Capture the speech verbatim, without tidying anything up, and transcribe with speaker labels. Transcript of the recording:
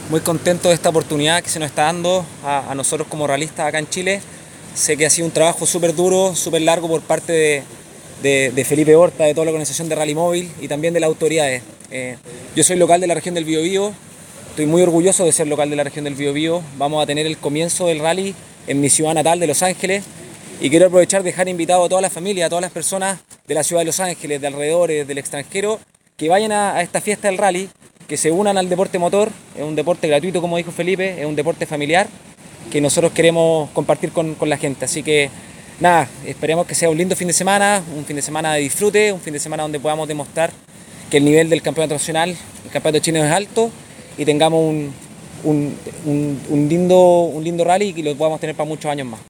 Speaker 1: Muy contento de esta oportunidad que se nos está dando a, a nosotros como realistas acá en Chile. Sé que ha sido un trabajo súper duro, súper largo por parte de, de, de Felipe Horta, de toda la organización de Rally Móvil y también de las autoridades. Eh, yo soy local de la región del Biobío, estoy muy orgulloso de ser local de la región del Biobío. Vamos a tener el comienzo del rally en mi ciudad natal de Los Ángeles y quiero aprovechar de dejar invitado a toda la familia, a todas las personas de la ciudad de Los Ángeles, de alrededores, del extranjero, que vayan a, a esta fiesta del rally, que se unan al deporte motor. Es un deporte gratuito, como dijo Felipe, es un deporte familiar que nosotros queremos compartir con, con la gente. Así que nada, esperemos que sea un lindo fin de semana, un fin de semana de disfrute, un fin de semana donde podamos demostrar que el nivel del campeonato nacional, el campeonato chileno es alto y tengamos un, un, un, un lindo, un lindo rally y que lo podamos tener para muchos años más.